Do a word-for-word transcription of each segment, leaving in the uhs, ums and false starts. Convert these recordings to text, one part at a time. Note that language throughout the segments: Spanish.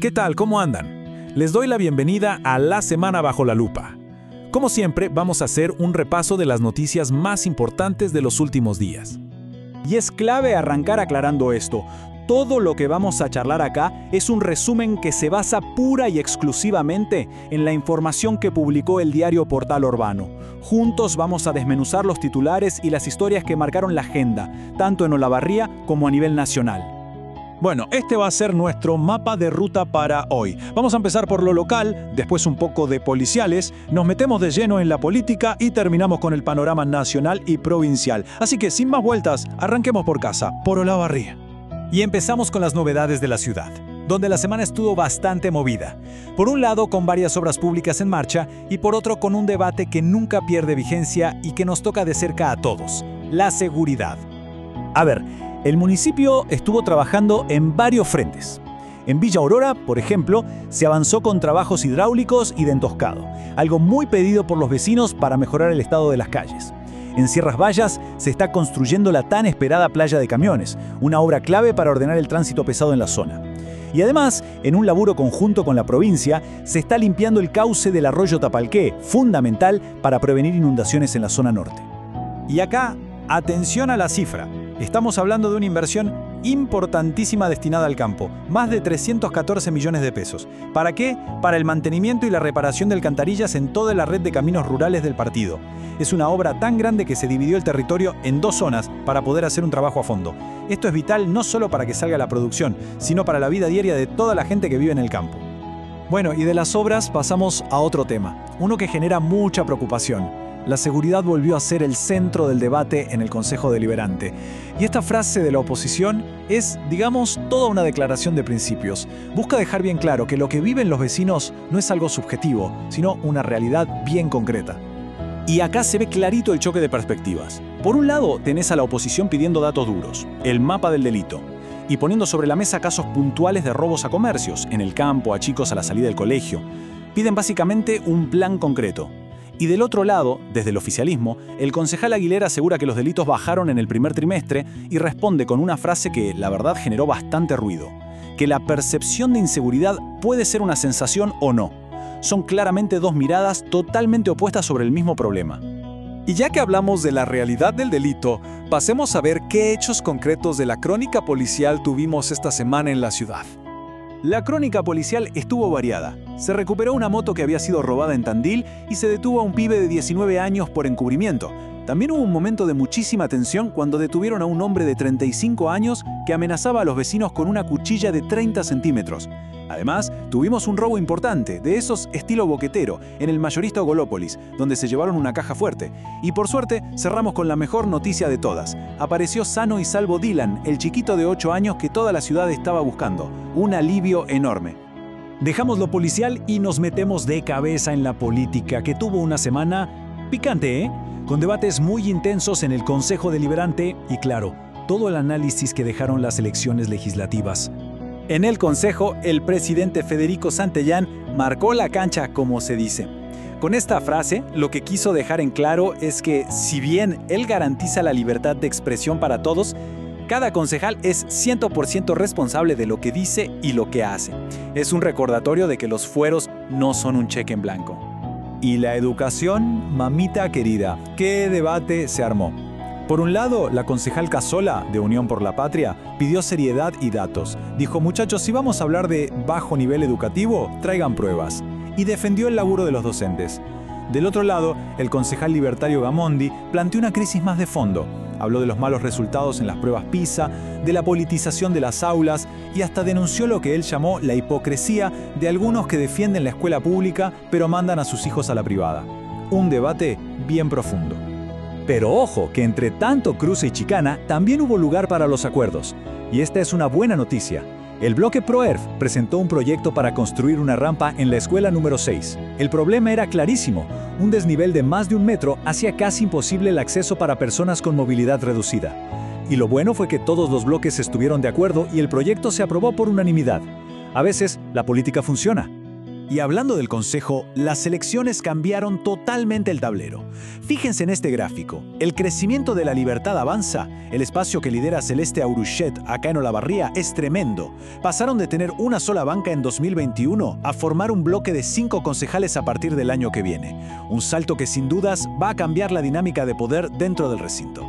¿Qué tal? ¿Cómo andan? Les doy la bienvenida a La Semana Bajo la Lupa. Como siempre, vamos a hacer un repaso de las noticias más importantes de los últimos días. Y es clave arrancar aclarando esto. Todo lo que vamos a charlar acá es un resumen que se basa pura y exclusivamente en la información que publicó el diario Portal Urbano. Juntos vamos a desmenuzar los titulares y las historias que marcaron la agenda, tanto en Olavarría como a nivel nacional. Bueno, este va a ser nuestro mapa de ruta para hoy. Vamos a empezar por lo local, después un poco de policiales, nos metemos de lleno en la política y terminamos con el panorama nacional y provincial. Así que sin más vueltas, arranquemos por casa, por Olavarría. Y empezamos con las novedades de la ciudad, donde la semana estuvo bastante movida. Por un lado, con varias obras públicas en marcha, y por otro, con un debate que nunca pierde vigencia y que nos toca de cerca a todos: la seguridad. A ver, el municipio estuvo trabajando en varios frentes. En Villa Aurora, por ejemplo, se avanzó con trabajos hidráulicos y de entoscado, algo muy pedido por los vecinos para mejorar el estado de las calles. En Sierras Bayas se está construyendo la tan esperada playa de camiones, una obra clave para ordenar el tránsito pesado en la zona. Y además, en un laburo conjunto con la provincia, se está limpiando el cauce del arroyo Tapalqué, fundamental para prevenir inundaciones en la zona norte. Y acá, atención a la cifra. Estamos hablando de una inversión importantísima destinada al campo, más de trescientos catorce millones de pesos. ¿Para qué? Para el mantenimiento y la reparación de alcantarillas en toda la red de caminos rurales del partido. Es una obra tan grande que se dividió el territorio en dos zonas para poder hacer un trabajo a fondo. Esto es vital no solo para que salga la producción, sino para la vida diaria de toda la gente que vive en el campo. Bueno, y de las obras pasamos a otro tema, uno que genera mucha preocupación. La seguridad volvió a ser el centro del debate en el Consejo Deliberante. Y esta frase de la oposición es, digamos, toda una declaración de principios. Busca dejar bien claro que lo que viven los vecinos no es algo subjetivo, sino una realidad bien concreta. Y acá se ve clarito el choque de perspectivas. Por un lado, tenés a la oposición pidiendo datos duros, el mapa del delito, y poniendo sobre la mesa casos puntuales de robos a comercios, en el campo, a chicos a la salida del colegio. Piden básicamente un plan concreto. Y del otro lado, desde el oficialismo, el concejal Aguilera asegura que los delitos bajaron en el primer trimestre y responde con una frase que, la verdad, generó bastante ruido: que la percepción de inseguridad puede ser una sensación o no. Son claramente dos miradas totalmente opuestas sobre el mismo problema. Y ya que hablamos de la realidad del delito, pasemos a ver qué hechos concretos de la crónica policial tuvimos esta semana en la ciudad. La crónica policial estuvo variada. Se recuperó una moto que había sido robada en Tandil y se detuvo a un pibe de diecinueve años por encubrimiento. También hubo un momento de muchísima tensión cuando detuvieron a un hombre de treinta y cinco años que amenazaba a los vecinos con una cuchilla de treinta centímetros. Además, tuvimos un robo importante, de esos estilo boquetero, en el mayorista Golópolis, donde se llevaron una caja fuerte. Y por suerte, cerramos con la mejor noticia de todas. Apareció sano y salvo Dylan, el chiquito de ocho años que toda la ciudad estaba buscando. Un alivio enorme. Dejamos lo policial y nos metemos de cabeza en la política, que tuvo una semana picante, ¿eh? Con debates muy intensos en el Consejo Deliberante y, claro, todo el análisis que dejaron las elecciones legislativas. En el Consejo, el presidente Federico Santillán marcó la cancha, como se dice. Con esta frase, lo que quiso dejar en claro es que, si bien él garantiza la libertad de expresión para todos, cada concejal es cien por ciento responsable de lo que dice y lo que hace. Es un recordatorio de que los fueros no son un cheque en blanco. Y la educación, mamita querida, ¿qué debate se armó? Por un lado, la concejal Casola, de Unión por la Patria, pidió seriedad y datos. Dijo: muchachos, si vamos a hablar de bajo nivel educativo, traigan pruebas. Y defendió el laburo de los docentes. Del otro lado, el concejal libertario Gamondi planteó una crisis más de fondo. Habló de los malos resultados en las pruebas PISA, de la politización de las aulas y hasta denunció lo que él llamó la hipocresía de algunos que defienden la escuela pública pero mandan a sus hijos a la privada. Un debate bien profundo. Pero ojo, que entre tanto cruce y chicana también hubo lugar para los acuerdos. Y esta es una buena noticia. El bloque ProERF presentó un proyecto para construir una rampa en la escuela número seis. El problema era clarísimo. Un desnivel de más de un metro hacía casi imposible el acceso para personas con movilidad reducida. Y lo bueno fue que todos los bloques estuvieron de acuerdo y el proyecto se aprobó por unanimidad. A veces, la política funciona. Y hablando del Consejo, las elecciones cambiaron totalmente el tablero. Fíjense en este gráfico. El crecimiento de la libertad avanza. El espacio que lidera Celeste Auruchet acá en Olavarría es tremendo. Pasaron de tener una sola banca en dos mil veintiuno a formar un bloque de cinco concejales a partir del año que viene. Un salto que sin dudas va a cambiar la dinámica de poder dentro del recinto.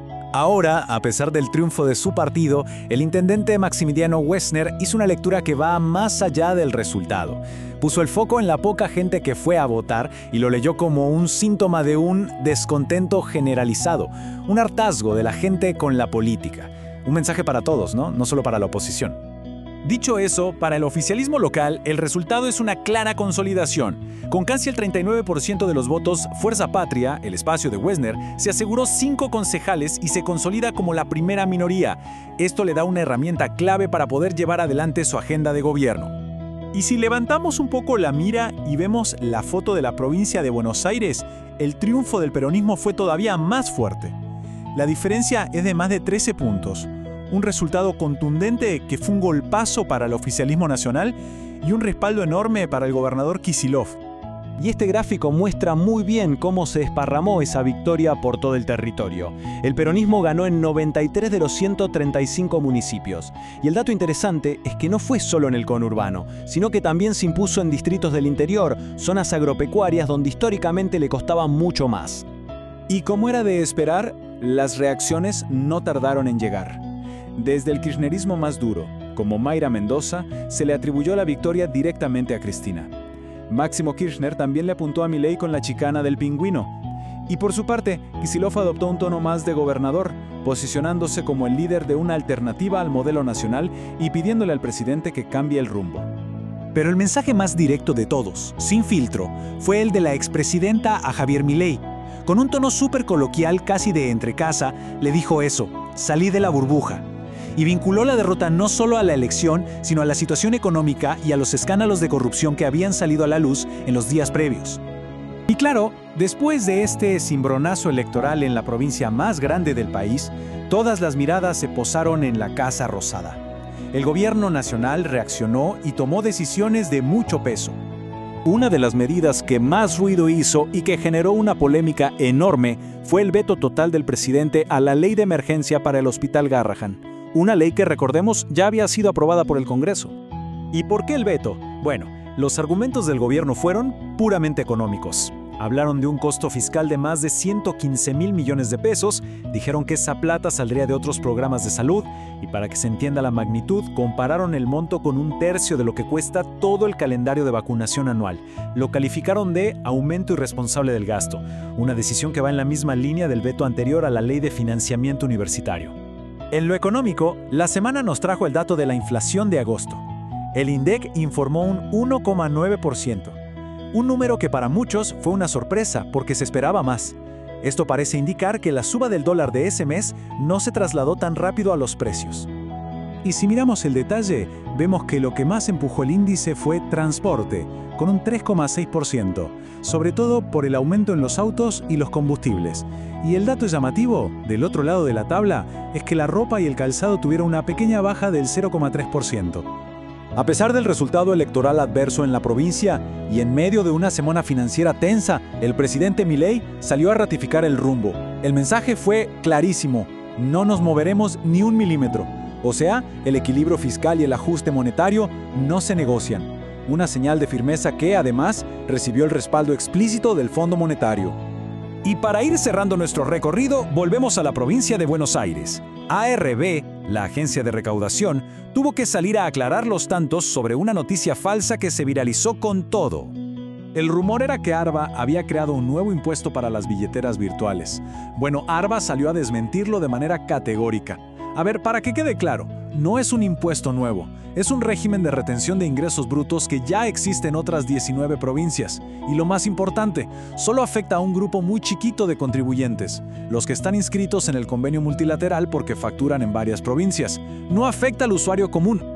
Ahora, a pesar del triunfo de su partido, el intendente Maximiliano Wessner hizo una lectura que va más allá del resultado. Puso el foco en la poca gente que fue a votar y lo leyó como un síntoma de un descontento generalizado, un hartazgo de la gente con la política. Un mensaje para todos, ¿no? No solo para la oposición. Dicho eso, para el oficialismo local, el resultado es una clara consolidación. Con casi el treinta y nueve por ciento de los votos, Fuerza Patria, el espacio de Wessner, se aseguró cinco concejales y se consolida como la primera minoría. Esto le da una herramienta clave para poder llevar adelante su agenda de gobierno. Y si levantamos un poco la mira y vemos la foto de la provincia de Buenos Aires, el triunfo del peronismo fue todavía más fuerte. La diferencia es de más de trece puntos. Un resultado contundente que fue un golpazo para el oficialismo nacional y un respaldo enorme para el gobernador Kicillof. Y este gráfico muestra muy bien cómo se desparramó esa victoria por todo el territorio. El peronismo ganó en noventa y tres de los ciento treinta y cinco municipios. Y el dato interesante es que no fue solo en el conurbano, sino que también se impuso en distritos del interior, zonas agropecuarias donde históricamente le costaba mucho más. Y como era de esperar, las reacciones no tardaron en llegar. Desde el kirchnerismo más duro, como Mayra Mendoza, se le atribuyó la victoria directamente a Cristina. Máximo Kirchner también le apuntó a Milei con la chicana del pingüino. Y por su parte, Kicillof adoptó un tono más de gobernador, posicionándose como el líder de una alternativa al modelo nacional y pidiéndole al presidente que cambie el rumbo. Pero el mensaje más directo de todos, sin filtro, fue el de la expresidenta a Javier Milei. Con un tono súper coloquial, casi de entrecasa, le dijo eso: salí de la burbuja. Y vinculó la derrota no solo a la elección, sino a la situación económica y a los escándalos de corrupción que habían salido a la luz en los días previos. Y claro, después de este cimbronazo electoral en la provincia más grande del país, todas las miradas se posaron en la Casa Rosada. El gobierno nacional reaccionó y tomó decisiones de mucho peso. Una de las medidas que más ruido hizo y que generó una polémica enorme fue el veto total del presidente a la ley de emergencia para el Hospital Garrahan. Una ley que, recordemos, ya había sido aprobada por el Congreso. ¿Y por qué el veto? Bueno, los argumentos del gobierno fueron puramente económicos. Hablaron de un costo fiscal de más de ciento quince mil millones de pesos, dijeron que esa plata saldría de otros programas de salud y, para que se entienda la magnitud, compararon el monto con un tercio de lo que cuesta todo el calendario de vacunación anual. Lo calificaron de aumento irresponsable del gasto, una decisión que va en la misma línea del veto anterior a la Ley de Financiamiento Universitario. En lo económico, la semana nos trajo el dato de la inflación de agosto. El INDEC informó un uno coma nueve por ciento. Un número que para muchos fue una sorpresa porque se esperaba más. Esto parece indicar que la suba del dólar de ese mes no se trasladó tan rápido a los precios. Y si miramos el detalle, vemos que lo que más empujó el índice fue transporte, con un tres coma seis por ciento, sobre todo por el aumento en los autos y los combustibles. Y el dato llamativo, del otro lado de la tabla, es que la ropa y el calzado tuvieron una pequeña baja del cero coma tres por ciento. A pesar del resultado electoral adverso en la provincia y en medio de una semana financiera tensa, el presidente Milei salió a ratificar el rumbo. El mensaje fue clarísimo: no nos moveremos ni un milímetro. O sea, el equilibrio fiscal y el ajuste monetario no se negocian. Una señal de firmeza que, además, recibió el respaldo explícito del Fondo Monetario. Y para ir cerrando nuestro recorrido, volvemos a la provincia de Buenos Aires. A R B, la agencia de recaudación, tuvo que salir a aclarar los tantos sobre una noticia falsa que se viralizó con todo. El rumor era que Arba había creado un nuevo impuesto para las billeteras virtuales. Bueno, Arba salió a desmentirlo de manera categórica. A ver, para que quede claro, no es un impuesto nuevo, es un régimen de retención de ingresos brutos que ya existe en otras diecinueve provincias. Y lo más importante, solo afecta a un grupo muy chiquito de contribuyentes, los que están inscritos en el convenio multilateral porque facturan en varias provincias. No afecta al usuario común.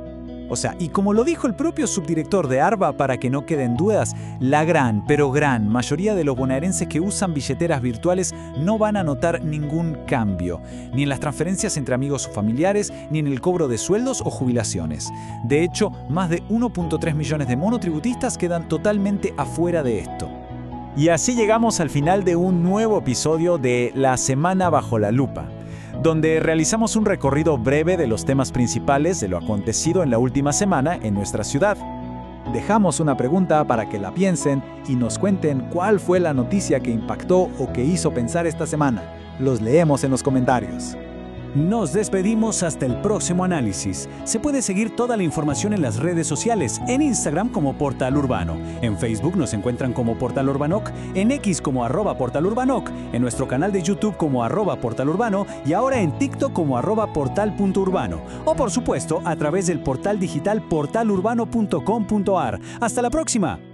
O sea, y como lo dijo el propio subdirector de ARBA, para que no queden dudas, la gran, pero gran mayoría de los bonaerenses que usan billeteras virtuales no van a notar ningún cambio, ni en las transferencias entre amigos o familiares, ni en el cobro de sueldos o jubilaciones. De hecho, más de uno punto tres millones de monotributistas quedan totalmente afuera de esto. Y así llegamos al final de un nuevo episodio de La Semana Bajo la Lupa, donde realizamos un recorrido breve de los temas principales de lo acontecido en la última semana en nuestra ciudad. Dejamos una pregunta para que la piensen y nos cuenten cuál fue la noticia que impactó o que hizo pensar esta semana. Los leemos en los comentarios. Nos despedimos hasta el próximo análisis. Se puede seguir toda la información en las redes sociales, en Instagram como Portal Urbano, en Facebook nos encuentran como Portal Urbanoc, en X como arroba Portal Urbanoc, en nuestro canal de YouTube como arroba Portal Urbano y ahora en TikTok como arroba portal.urbano. O por supuesto a través del portal digital portal urbano punto com punto a r. ¡Hasta la próxima!